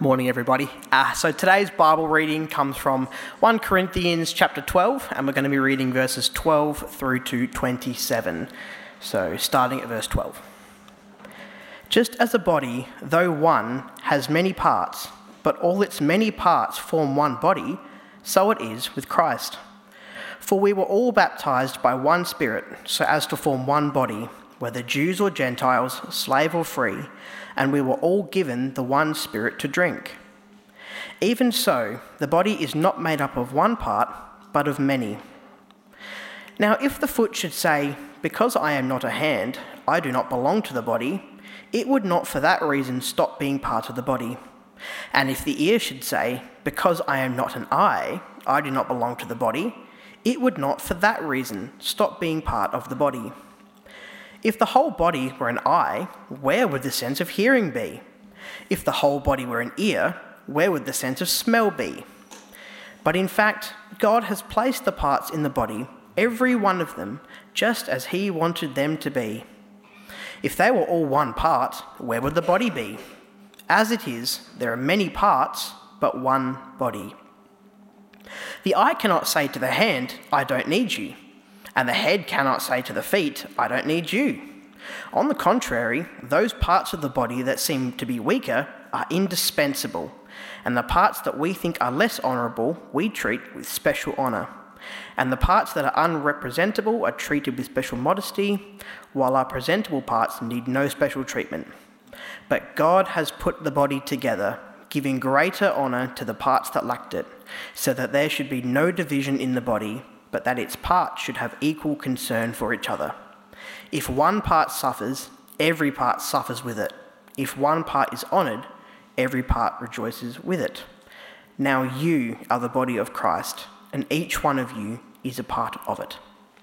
Morning, everybody. So today's Bible reading comes from 1 Corinthians chapter 12, and we're going to be reading verses 12 through to 27. So starting at verse 12. Just as a body, though one, has many parts, but all its many parts form one body, so it is with Christ. For we were all baptized by one Spirit, so as to form one body, whether Jews or Gentiles, slave or free, and we were all given the one Spirit to drink. Even so, the body is not made up of one part, but of many. Now if the foot should say, "Because I am not a hand, I do not belong to the body," it would not for that reason stop being part of the body. And if the ear should say, "Because I am not an eye, I do not belong to the body," it would not for that reason stop being part of the body. If the whole body were an eye, where would the sense of hearing be? If the whole body were an ear, where would the sense of smell be? But in fact, God has placed the parts in the body, every one of them, just as He wanted them to be. If they were all one part, where would the body be? As it is, there are many parts, but one body. The eye cannot say to the hand, "I don't need you," and the head cannot say to the feet, "I don't need you." On the contrary, those parts of the body that seem to be weaker are indispensable, and the parts that we think are less honourable we treat with special honour, and the parts that are unrepresentable are treated with special modesty, while our presentable parts need no special treatment. But God has put the body together, giving greater honour to the parts that lacked it, so that there should be no division in the body, but that its parts should have equal concern for each other. If one part suffers, every part suffers with it. If one part is honoured, every part rejoices with it. Now you are the body of Christ, and each one of you is a part of it.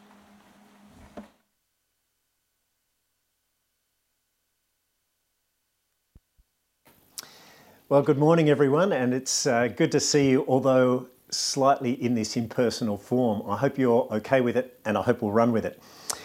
Well, good morning, everyone, and it's good to see you, although slightly in this impersonal form. I hope you're okay with it, and I hope we'll run with it.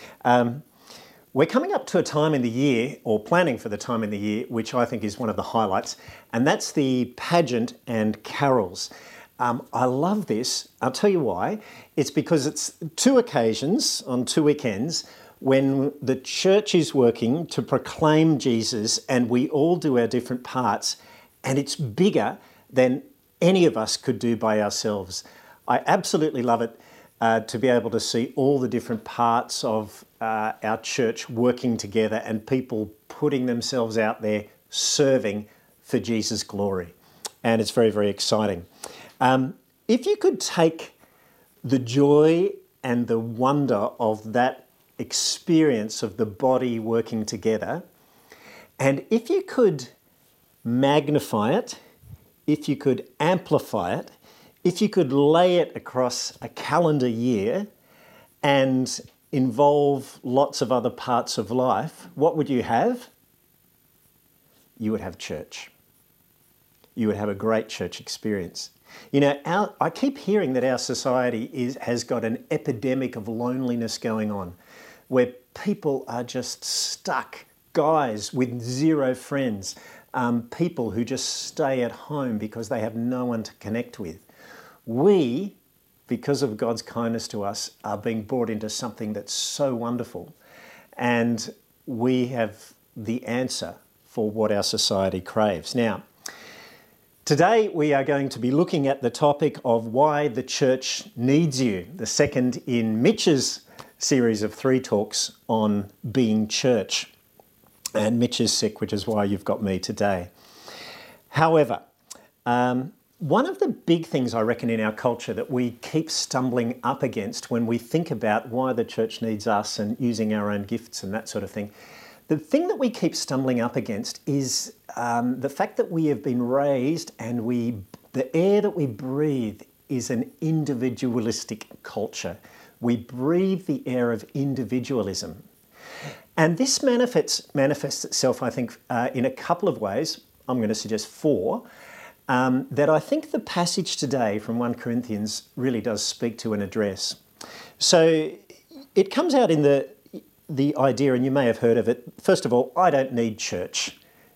We're coming up to a time in the year, or planning for the time in the year, which I think is one of the highlights, and that's the pageant and carols. I love this. I'll tell you why. It's because it's two occasions on two weekends when the church is working to proclaim Jesus, and we all do our different parts, and it's bigger than any of us could do by ourselves. I absolutely love it to be able to see all the different parts of our church working together and people putting themselves out there serving for Jesus' glory. And it's very, very exciting. If you could take the joy and the wonder of that experience of the body working together, and if you could magnify it, if you could amplify it, if you could lay it across a calendar year and involve lots of other parts of life, what would you have? You would have church. You would have a great church experience. You know, I keep hearing that our society has got an epidemic of loneliness going on, where people are just stuck, guys with zero friends, people who just stay at home because they have no one to connect with. We, because of God's kindness to us, are being brought into something that's so wonderful. And we have the answer for what our society craves. Now, today we are going to be looking at the topic of why the church needs you, the second in Mitch's series of 3 talks on being church. And Mitch is sick, which is why you've got me today. However, one of the big things I reckon in our culture that we keep stumbling up against when we think about why the church needs us and using our own gifts and that sort of thing, the thing that we keep stumbling up against is the fact that we have been raised and the air that we breathe is an individualistic culture. We breathe the air of individualism. And this manifests itself, I think, in a couple of ways. I'm going to suggest 4, that I think the passage today from 1 Corinthians really does speak to and address. So it comes out in the idea, and you may have heard of it. First of all, I don't need church.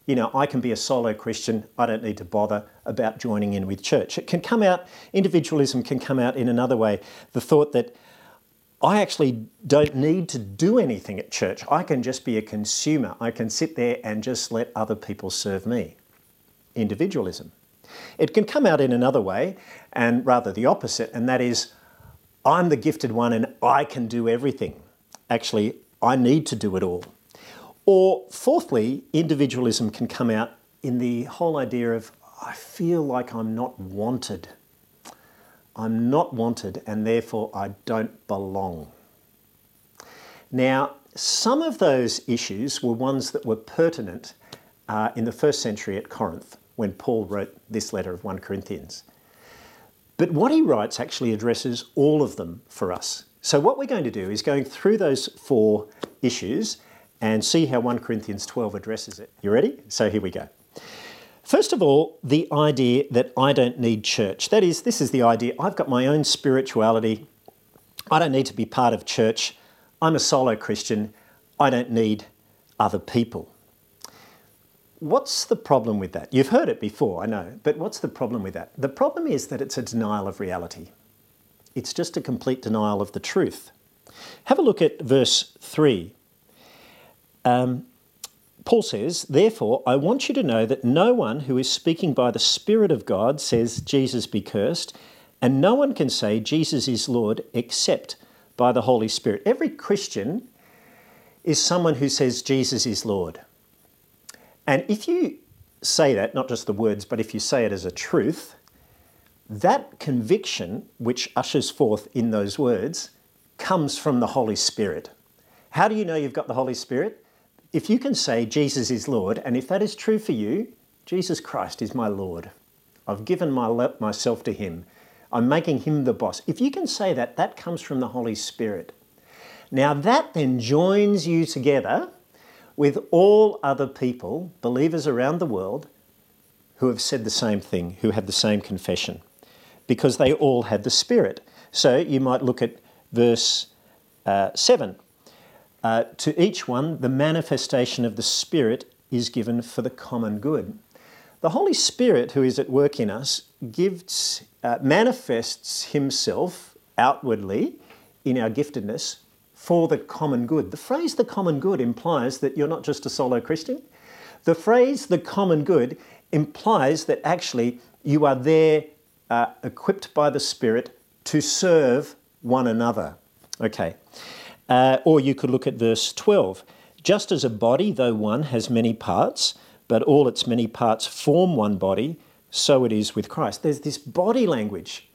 I can be a solo Christian. I don't need to bother about joining in with church. It can come out, individualism can come out in another way. The thought that I actually don't need to do anything at church. I can just be a consumer. I can sit there and just let other people serve me. Individualism. It can come out in another way, and rather the opposite, and that is, I'm the gifted one and I can do everything. Actually, I need to do it all. Or fourthly, individualism can come out in the whole idea of, I feel like I'm not wanted. I'm not wanted and therefore I don't belong. Now, some of those issues were ones that were pertinent in the first century at Corinth when Paul wrote this letter of 1 Corinthians. But what he writes actually addresses all of them for us. So what we're going to do is going through those 4 issues and see how 1 Corinthians 12 addresses it. You ready? So here we go. First of all, the idea that I don't need church. That is, this is the idea, I've got my own spirituality. I don't need to be part of church. I'm a solo Christian. I don't need other people. What's the problem with that? You've heard it before, I know, but what's the problem with that? The problem is that it's a denial of reality. It's just a complete denial of the truth. Have a look at verse 3. Paul says, therefore, I want you to know that no one who is speaking by the Spirit of God says, Jesus be cursed, and no one can say Jesus is Lord except by the Holy Spirit. Every Christian is someone who says Jesus is Lord. And if you say that, not just the words, but if you say it as a truth, that conviction which ushers forth in those words comes from the Holy Spirit. How do you know you've got the Holy Spirit? If you can say Jesus is Lord, and if that is true for you, Jesus Christ is my Lord. I've given myself to him. I'm making him the boss. If you can say that, that comes from the Holy Spirit. Now that then joins you together with all other people, believers around the world, who have said the same thing, who have the same confession, because they all have the Spirit. So you might look at verse 7. To each one, the manifestation of the Spirit is given for the common good. The Holy Spirit, who is at work in us, manifests himself outwardly in our giftedness for the common good. The phrase the common good implies that you're not just a solo Christian. The phrase the common good implies that actually you are there equipped by the Spirit to serve one another. Okay. Or you could look at verse 12. Just as a body, though one, has many parts, but all its many parts form one body, so it is with Christ. There's this body language.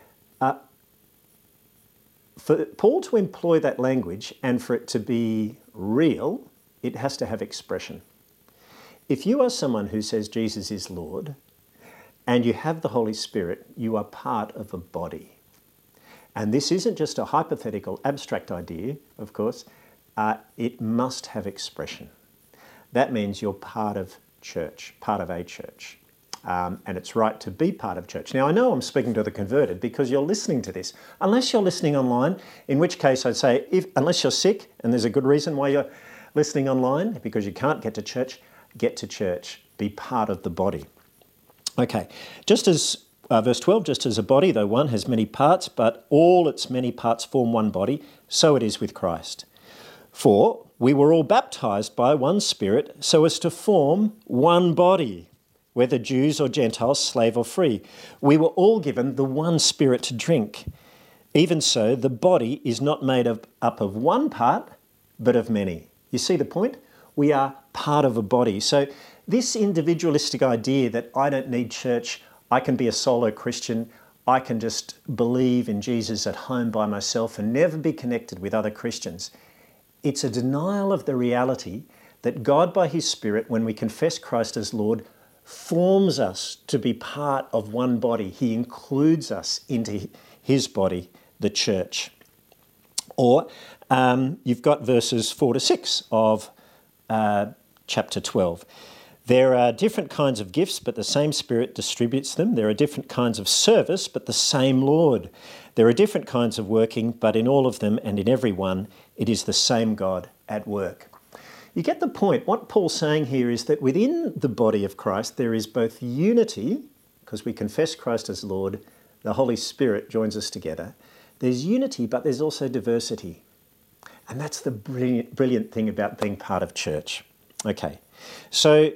For Paul to employ that language and for it to be real, it has to have expression. If you are someone who says Jesus is Lord and you have the Holy Spirit, you are part of a body. And this isn't just a hypothetical, abstract idea, of course. It must have expression. That means you're part of church, part of a church. And it's right to be part of church. Now, I know I'm speaking to the converted because you're listening to this. Unless you're listening online, in which case I'd say, unless you're sick, and there's a good reason why you're listening online, because you can't get to church, be part of the body. Okay, just as verse 12, just as a body, though one has many parts, but all its many parts form one body, so it is with Christ. For we were all baptized by one Spirit so as to form one body, whether Jews or Gentiles, slave or free. We were all given the one Spirit to drink. Even so, the body is not made up of one part, but of many. You see the point? We are part of a body. So this individualistic idea that I don't need church, I can be a solo Christian, I can just believe in Jesus at home by myself and never be connected with other Christians. It's a denial of the reality that God by his Spirit, when we confess Christ as Lord, forms us to be part of one body. He includes us into his body, the church. Or you've got verses 4 to 6 of chapter 12. There are different kinds of gifts, but the same Spirit distributes them. There are different kinds of service, but the same Lord. There are different kinds of working, but in all of them and in every one, it is the same God at work. You get the point. What Paul's saying here is that within the body of Christ, there is both unity, because we confess Christ as Lord, the Holy Spirit joins us together. There's unity, but there's also diversity. And that's the brilliant thing about being part of church. Okay, so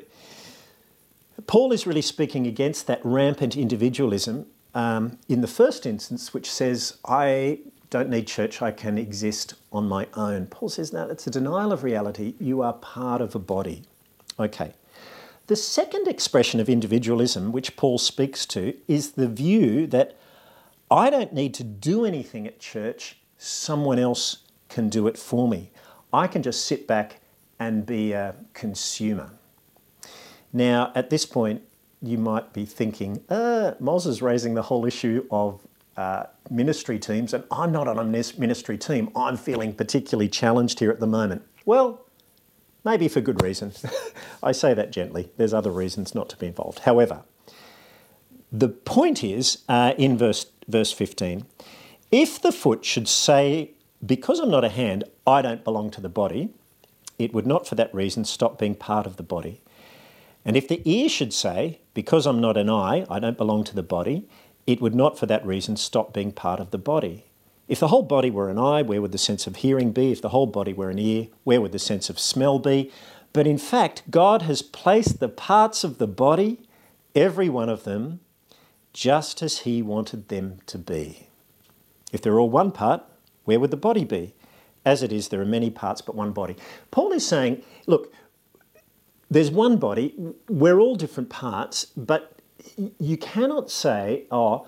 Paul is really speaking against that rampant individualism in the first instance, which says, I don't need church, I can exist on my own. Paul says, no, it's a denial of reality. You are part of a body. Okay. The second expression of individualism, which Paul speaks to, is the view that I don't need to do anything at church, someone else can do it for me. I can just sit back and be a consumer. Now, at this point, you might be thinking, Moz is raising the whole issue of ministry teams, and I'm not on a ministry team. I'm feeling particularly challenged here at the moment. Well, maybe for good reason. I say that gently. There's other reasons not to be involved. However, the point is, in verse 15, if the foot should say, because I'm not a hand, I don't belong to the body, it would not for that reason stop being part of the body. And if the ear should say, because I'm not an eye, I don't belong to the body, it would not for that reason stop being part of the body. If the whole body were an eye, where would the sense of hearing be? If the whole body were an ear, where would the sense of smell be? But in fact, God has placed the parts of the body, every one of them, just as he wanted them to be. If they're all one part, where would the body be? As it is, there are many parts but one body. Paul is saying, look, there's one body, we're all different parts, but you cannot say,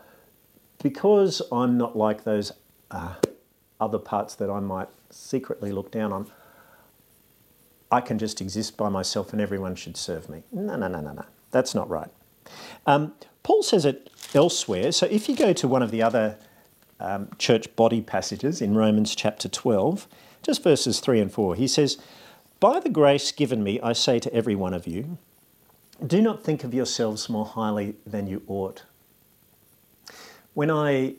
because I'm not like those other parts that I might secretly look down on, I can just exist by myself and everyone should serve me. No. That's not right. Paul says it elsewhere. So if you go to one of the other church body passages in Romans chapter 12, just verses 3 and 4, he says, by the grace given me, I say to every one of you, do not think of yourselves more highly than you ought. When I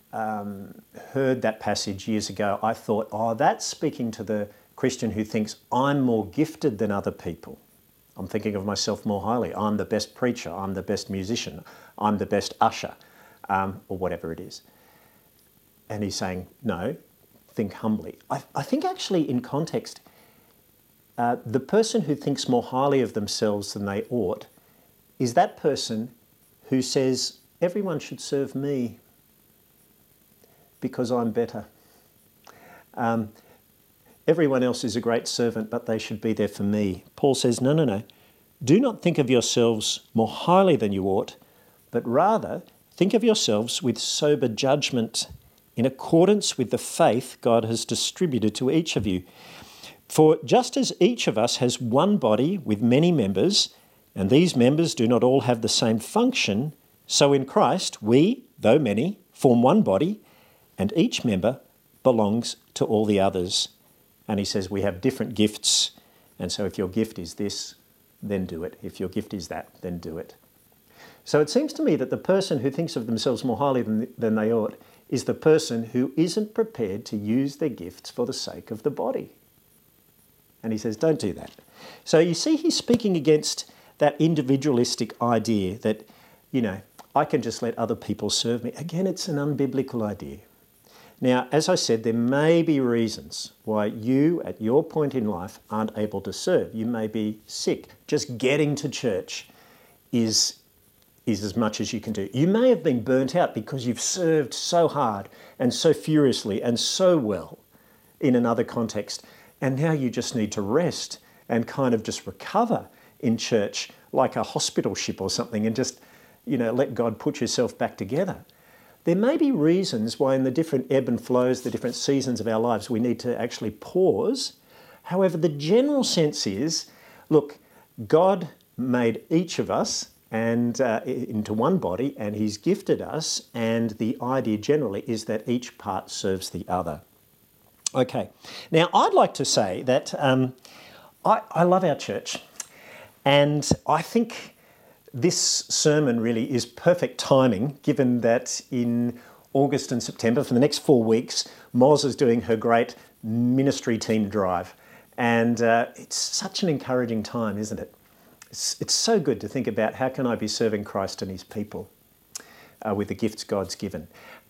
heard that passage years ago, I thought, that's speaking to the Christian who thinks I'm more gifted than other people. I'm thinking of myself more highly. I'm the best preacher. I'm the best musician. I'm the best usher, or whatever it is. And he's saying, no, think humbly. I think actually in context, the person who thinks more highly of themselves than they ought is that person who says, everyone should serve me because I'm better. Everyone else is a great servant, but they should be there for me. Paul says, no. Do not think of yourselves more highly than you ought, but rather think of yourselves with sober judgment in accordance with the faith God has distributed to each of you. For just as each of us has one body with many members, and these members do not all have the same function, so in Christ we, though many, form one body, and each member belongs to all the others. And he says we have different gifts, and so if your gift is this, then do it. If your gift is that, then do it. So it seems to me that the person who thinks of themselves more highly than they ought is the person who isn't prepared to use their gifts for the sake of the body. And he says, don't do that. So you see, he's speaking against that individualistic idea that, I can just let other people serve me. Again, it's an unbiblical idea. Now, as I said, there may be reasons why you, at your point in life, aren't able to serve. You may be sick. Just getting to church is as much as you can do. You may have been burnt out because you've served so hard and so furiously and so well in another context. And now you just need to rest and kind of just recover in church like a hospital ship or something and just, let God put yourself back together. There may be reasons why in the different ebb and flows, the different seasons of our lives, we need to actually pause. However, the general sense is, look, God made each of us and into one body, and he's gifted us, and the idea generally is that each part serves the other. Okay, now I'd like to say that I love our church, and I think this sermon really is perfect timing, given that in August and September, for the next 4 weeks, Moz is doing her great ministry team drive. And it's such an encouraging time, isn't it? It's so good to think about how can I be serving Christ and his people with the gifts God's given.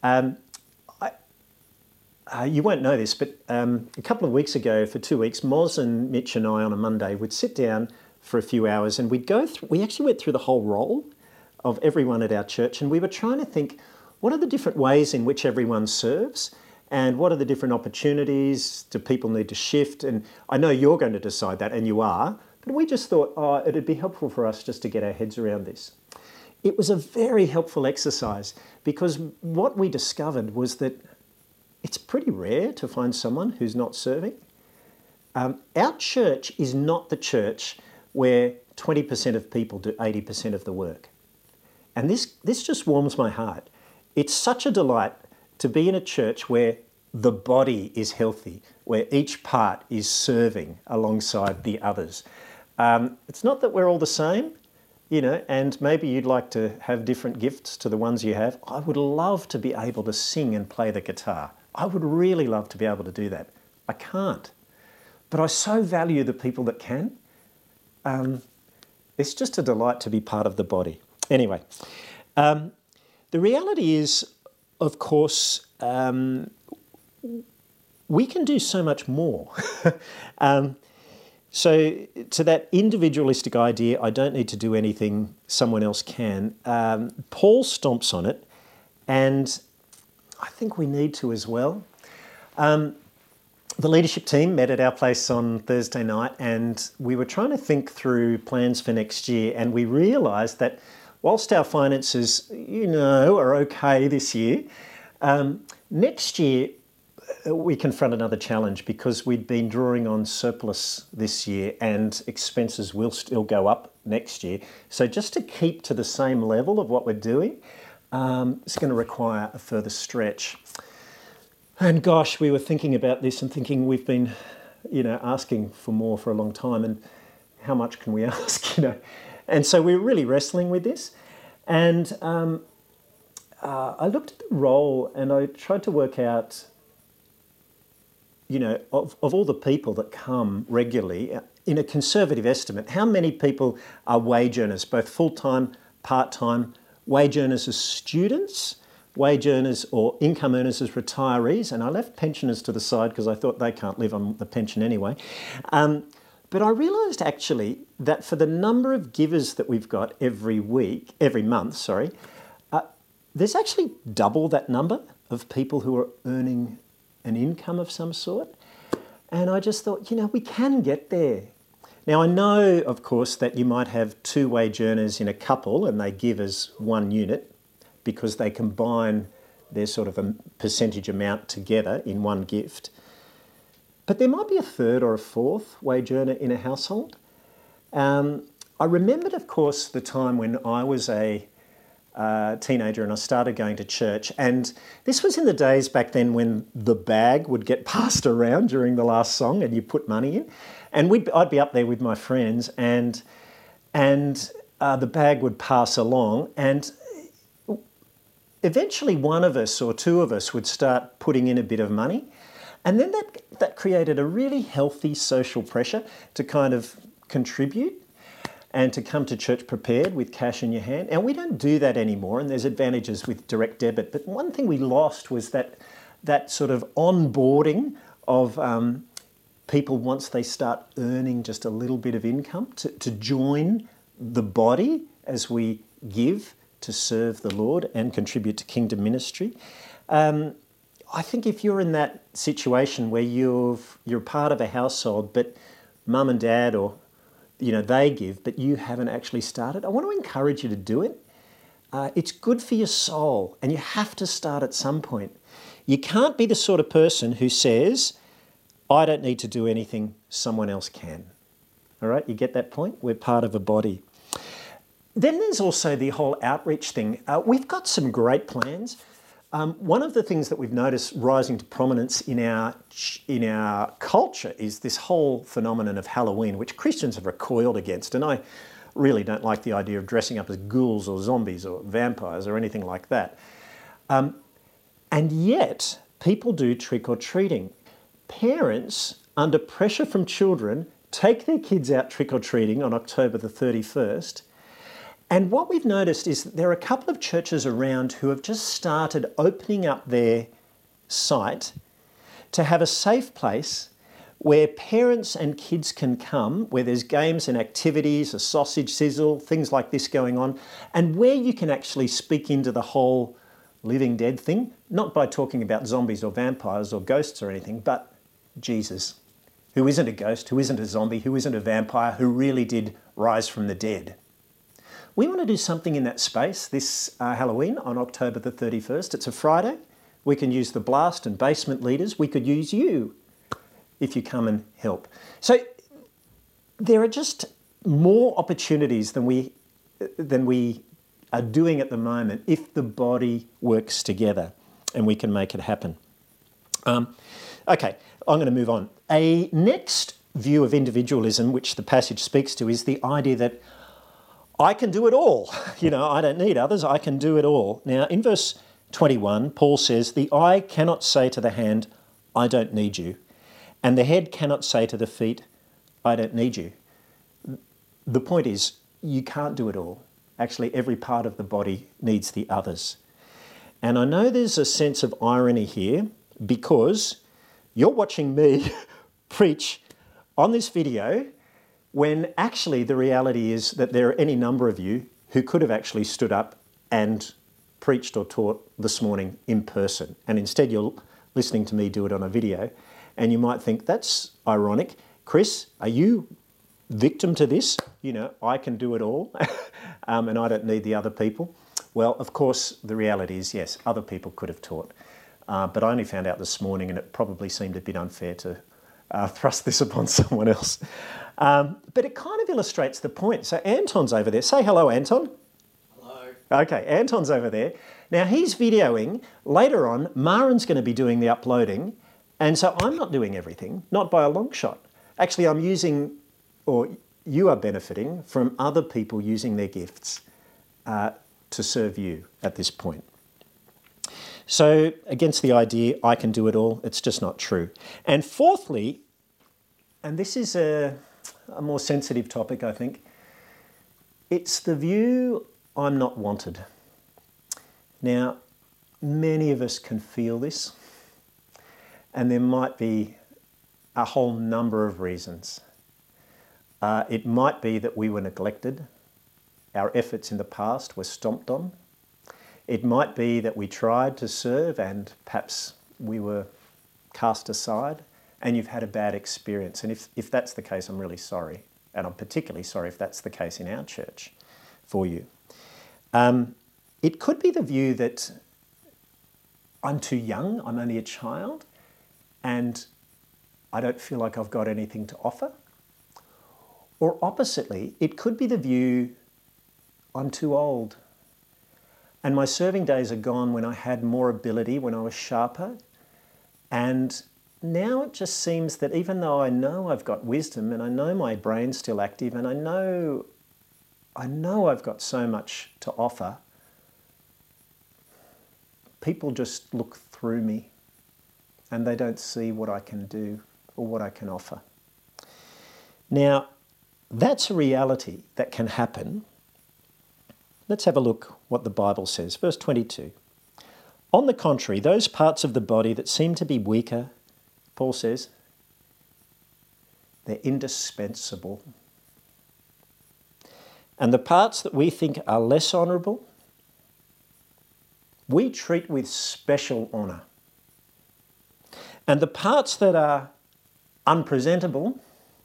You won't know this, but a couple of weeks ago, for 2 weeks, Moz and Mitch and I on a Monday would sit down for a few hours and we'd go through, we actually went through the whole role of everyone at our church, and we were trying to think, what are the different ways in which everyone serves? And what are the different opportunities? Do people need to shift? And I know you're going to decide that, and you are, but we just thought, it'd be helpful for us just to get our heads around this. It was a very helpful exercise because what we discovered was that it's pretty rare to find someone who's not serving. Our church is not the church where 20% of people do 80% of the work. And this just warms my heart. It's such a delight to be in a church where the body is healthy, where each part is serving alongside the others. It's not that we're all the same, and maybe you'd like to have different gifts to the ones you have. I would love to be able to sing and play the guitar. I would really love to be able to do that. I can't. But I so value the people that can. It's just a delight to be part of the body. Anyway, the reality is, of course, we can do so much more. So to that individualistic idea, I don't need to do anything, someone else can, Paul stomps on it, and I think we need to as well. The leadership team met at our place on Thursday night, and we were trying to think through plans for next year, and we realised that whilst our finances, are okay this year, next year we confront another challenge because we'd been drawing on surplus this year and expenses will still go up next year. So just to keep to the same level of what we're doing, it's going to require a further stretch. And gosh, we were thinking about this and thinking we've been, asking for more for a long time, and how much can we ask, And so we were really wrestling with this. And I looked at the role and I tried to work out, of all the people that come regularly, in a conservative estimate, how many people are wage earners, both full-time, part-time, wage earners as students, wage earners or income earners as retirees, and I left pensioners to the side because I thought they can't live on the pension anyway. But I realised actually that for the number of givers that we've got every month, there's actually double that number of people who are earning an income of some sort. And I just thought, we can get there. Now, I know, of course, that you might have two wage earners in a couple and they give as one unit because they combine their sort of a percentage amount together in one gift. But there might be a third or a fourth wage earner in a household. I remembered, of course, the time when I was a teenager and I started going to church, and this was in the days back then when the bag would get passed around during the last song and you put money in, and I'd be up there with my friends and the bag would pass along, and eventually one of us or two of us would start putting in a bit of money, and then that created a really healthy social pressure to kind of contribute and to come to church prepared with cash in your hand. And we don't do that anymore, and there's advantages with direct debit. But one thing we lost was that sort of onboarding of people once they start earning just a little bit of income to join the body as we give to serve the Lord and contribute to kingdom ministry. I think if you're in that situation where you're part of a household, but mum and dad or they give, but you haven't actually started, I want to encourage you to do it. It's good for your soul, and you have to start at some point. You can't be the sort of person who says, I don't need to do anything, someone else can. All right, you get that point? We're part of a body. Then there's also the whole outreach thing. We've got some great plans. One of the things that we've noticed rising to prominence in our culture is this whole phenomenon of Halloween, which Christians have recoiled against. And I really don't like the idea of dressing up as ghouls or zombies or vampires or anything like that. And yet, people do trick-or-treating. Parents under pressure from children, take their kids out trick-or-treating on October the 31st. And what we've noticed is that there are a couple of churches around who have just started opening up their site to have a safe place where parents and kids can come, where there's games and activities, a sausage sizzle, things like this going on, and where you can actually speak into the whole living dead thing, not by talking about zombies or vampires or ghosts or anything, but Jesus, who isn't a ghost, who isn't a zombie, who isn't a vampire, who really did rise from the dead. We want to do something in that space this Halloween on October the 31st. It's a Friday. We can use the blast and basement leaders. We could use you if you come and help. So there are just more opportunities than we are doing at the moment if the body works together and we can make it happen. Okay, I'm going to move on. A next view of individualism, which the passage speaks to, is the idea that I can do it all. I don't need others, I can do it all. Now, in verse 21, Paul says, the eye cannot say to the hand, I don't need you. And the head cannot say to the feet, I don't need you. The point is, you can't do it all. Actually, every part of the body needs the others. And I know there's a sense of irony here because you're watching me preach on this video when actually the reality is that there are any number of you who could have actually stood up and preached or taught this morning in person. And instead you're listening to me do it on a video. And you might think, that's ironic. Chris, are you victim to this? I can do it all and I don't need the other people. Well, of course, the reality is, yes, other people could have taught. But I only found out this morning and it probably seemed a bit unfair to thrust this upon someone else. But it kind of illustrates the point. So Anton's over there. Say hello, Anton. Hello. Okay, Anton's over there. Now he's videoing. Later on, Marin's going to be doing the uploading. And so I'm not doing everything, not by a long shot. Actually, I'm using, or you are benefiting from other people using their gifts to serve you at this point. So against the idea, I can do it all, it's just not true. And fourthly, and this is a more sensitive topic, I think, it's the view I'm not wanted. Now, many of us can feel this. And there might be a whole number of reasons. It might be that we were neglected. Our efforts in the past were stomped on. It might be that we tried to serve and perhaps we were cast aside and you've had a bad experience. And if that's the case, I'm really sorry. And I'm particularly sorry if that's the case in our church for you. It could be the view that I'm too young, I'm only a child, and I don't feel like I've got anything to offer. Or oppositely, it could be the view, I'm too old. And my serving days are gone when I had more ability, when I was sharper. And now it just seems that even though I know I've got wisdom and I know my brain's still active and I know I've got so much to offer, people just look through me and they don't see what I can do or what I can offer. Now, that's a reality that can happen. Let's have a look what the Bible says. Verse 22. On the contrary, those parts of the body that seem to be weaker, Paul says, they're indispensable. And the parts that we think are less honourable, we treat with special honour. And the parts that are unpresentable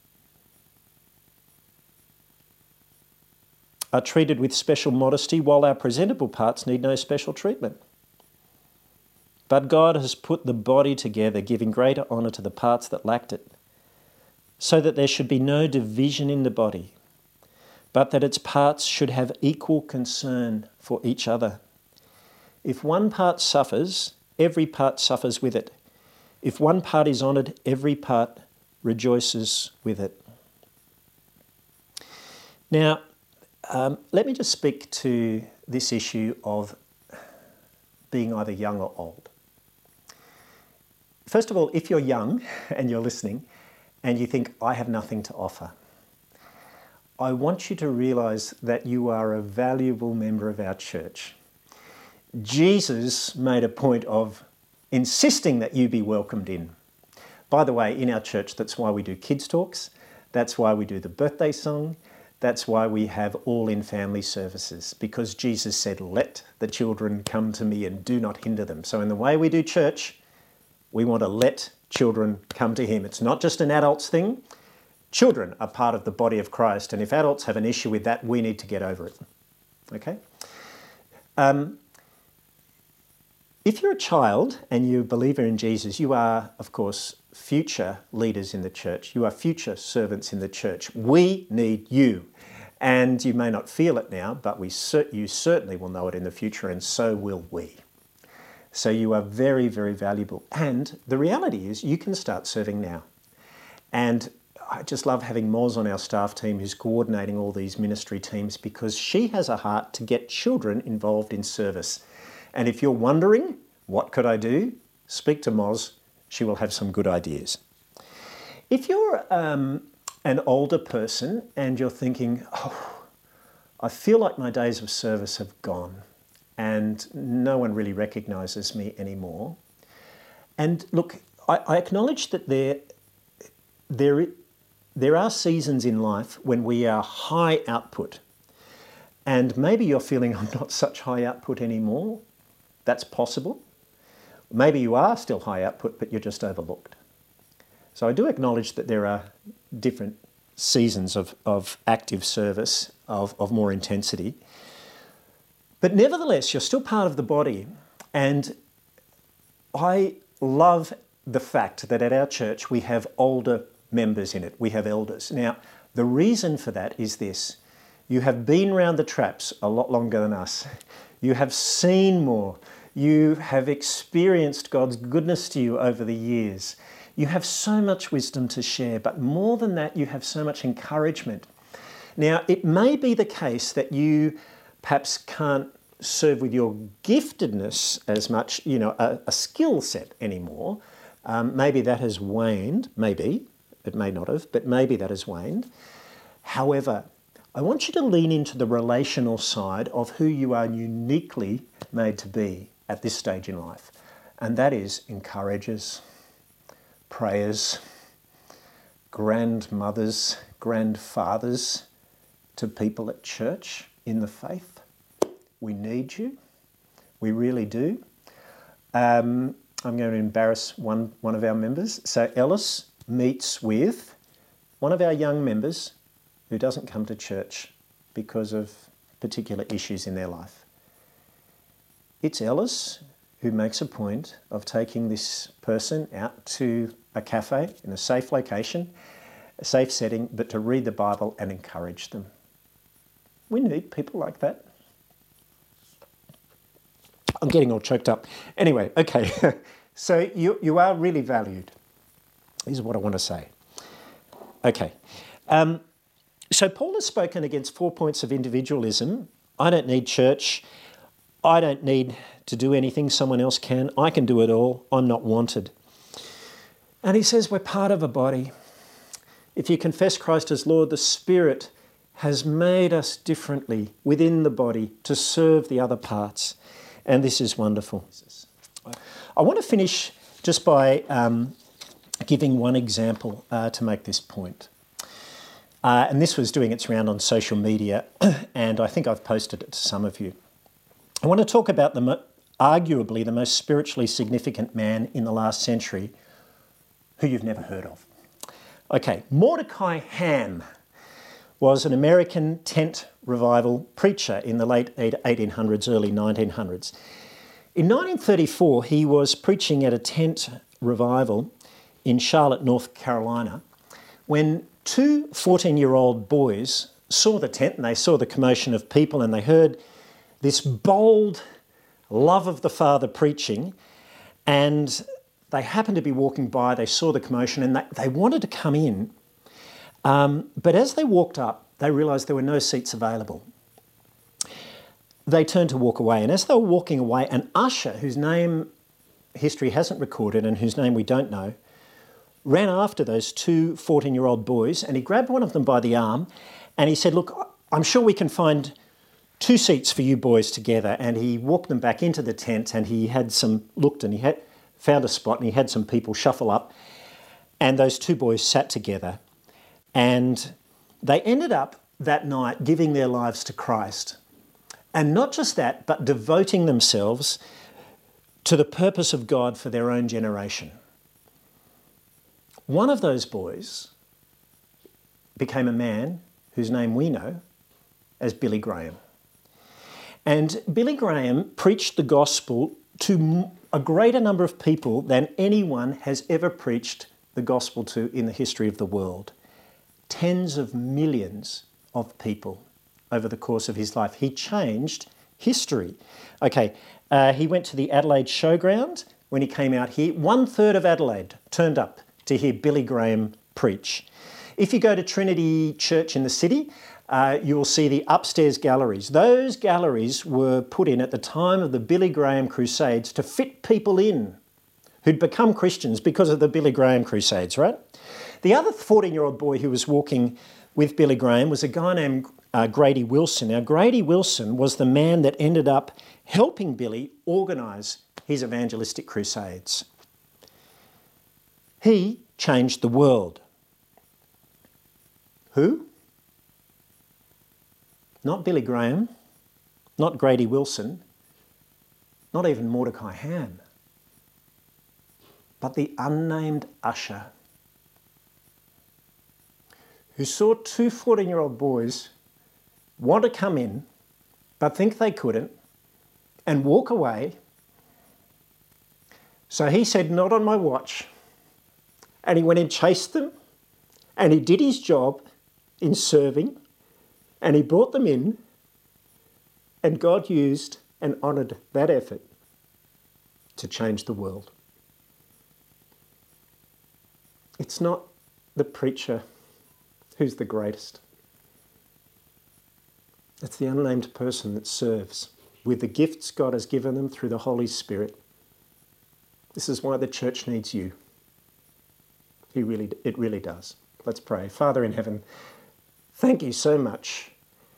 are treated with special modesty, while our presentable parts need no special treatment. But God has put the body together, giving greater honour to the parts that lacked it, so that there should be no division in the body, but that its parts should have equal concern for each other. If one part suffers, every part suffers with it. If one part is honoured, every part rejoices with it. Now, let me just speak to this issue of being either young or old. First of all, if you're young and you're listening, and you think, I have nothing to offer, I want you to realise that you are a valuable member of our church. Jesus made a point of insisting that you be welcomed in. By the way, in our church, that's why we do kids' talks. That's why we do the birthday song. That's why we have all-in family services, because Jesus said, let the children come to me and do not hinder them. So in the way we do church, we want to let children come to him. It's not just an adults thing. Children are part of the body of Christ, and if adults have an issue with that, we need to get over it. Okay? If you're a child and you're a believer in Jesus, you are, of course, future leaders in the church. You are future servants in the church. We need you. And you may not feel it now, but you certainly will know it in the future, and so will we. So you are very, very valuable. And the reality is you can start serving now. And I just love having Moz on our staff team who's coordinating all these ministry teams, because she has a heart to get children involved in service. And if you're wondering, what could I do? Speak to Moz. She will have some good ideas. If you're an older person and you're thinking, oh, I feel like my days of service have gone and no one really recognises me anymore. And look, I acknowledge that there are seasons in life when we are high output. And maybe you're feeling, I'm not such high output anymore. That's possible. Maybe you are still high output, but you're just overlooked. So I do acknowledge that there are different seasons of active service, of more intensity. But nevertheless, you're still part of the body. And I love the fact that at our church we have older members in it. We have elders. Now, the reason for that is this. You have been round the traps a lot longer than us. You have seen more. You have experienced God's goodness to you over the years. You have so much wisdom to share, but more than that, you have so much encouragement. Now, it may be the case that you perhaps can't serve with your giftedness as much, a skill set anymore. Maybe that has waned, maybe. It may not have, but maybe that has waned. However, I want you to lean into the relational side of who you are uniquely made to be at this stage in life. And that is encouragers, prayers, grandmothers, grandfathers to people at church in the faith. We need you. We really do. I'm going to embarrass one of our members. So Ellis meets with one of our young members who doesn't come to church because of particular issues in their life. It's Ellis who makes a point of taking this person out to a cafe in a safe location, a safe setting, but to read the Bible and encourage them. We need people like that. I'm getting all choked up. Anyway, okay. So you are really valued. This is what I want to say. Okay. So Paul has spoken against 4 points of individualism. I don't need church. I don't need to do anything someone else can. I can do it all. I'm not wanted. And he says we're part of a body. If you confess Christ as Lord, the Spirit has made us differently within the body to serve the other parts. And this is wonderful. I want to finish just by giving one example to make this point. And this was doing its round on social media, and I think I've posted it to some of you. I want to talk about arguably the most spiritually significant man in the last century who you've never heard of. Okay, Mordecai Ham was an American tent revival preacher in the late 1800s, early 1900s. In 1934, he was preaching at a tent revival in Charlotte, North Carolina, when two 14-year-old boys saw the tent and they saw the commotion of people and they heard this bold love of the Father preaching, and they happened to be walking by, they saw the commotion and they wanted to come in, but as they walked up, they realised there were no seats available. They turned to walk away, and as they were walking away, an usher, whose name history hasn't recorded and whose name we don't know, ran after those two 14-year-old boys, and he grabbed one of them by the arm and he said, "Look, I'm sure we can find 2 seats for you boys together." And he walked them back into the tent, and he had looked and he had found a spot, and he had some people shuffle up, and those 2 boys sat together, and they ended up that night giving their lives to Christ. And not just that, but devoting themselves to the purpose of God for their own generation. One of those boys became a man whose name we know as Billy Graham. And Billy Graham preached the gospel to a greater number of people than anyone has ever preached the gospel to in the history of the world. Tens of millions of people over the course of his life. He changed history. Okay, he went to the Adelaide Showground when he came out here. 1/3 of Adelaide turned up to hear Billy Graham preach. If you go to Trinity Church in the city, you will see the upstairs galleries. Those galleries were put in at the time of the Billy Graham Crusades to fit people in who'd become Christians because of the Billy Graham Crusades, right? The other 14-year-old boy who was walking with Billy Graham was a guy named Grady Wilson. Now, Grady Wilson was the man that ended up helping Billy organise his evangelistic crusades. He changed the world. Who? Not Billy Graham, not Grady Wilson, not even Mordecai Ham, but the unnamed usher who saw 2 14-year-old boys want to come in but think they couldn't and walk away. So he said, "Not on my watch." And he went and chased them, and he did his job in serving, and he brought them in, and God used and honoured that effort to change the world. It's not the preacher who's the greatest. It's the unnamed person that serves with the gifts God has given them through the Holy Spirit. This is why the church needs you. It really does. Let's pray. Father in heaven, thank you so much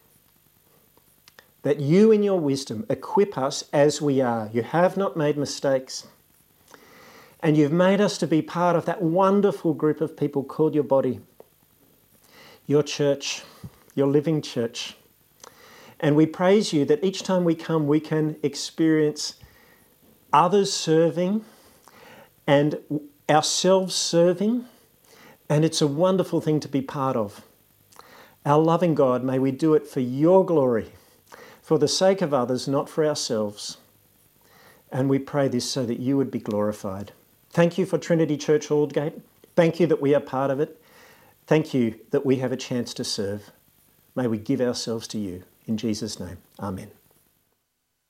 that you in your wisdom equip us as we are. You have not made mistakes. And you've made us to be part of that wonderful group of people called your body, your church, your living church. And we praise you that each time we come, we can experience others serving and ourselves serving. And it's a wonderful thing to be part of. Our loving God, may we do it for your glory, for the sake of others, not for ourselves. And we pray this so that you would be glorified. Thank you for Trinity Church Aldgate. Thank you that we are part of it. Thank you that we have a chance to serve. May we give ourselves to you. In Jesus' name, amen.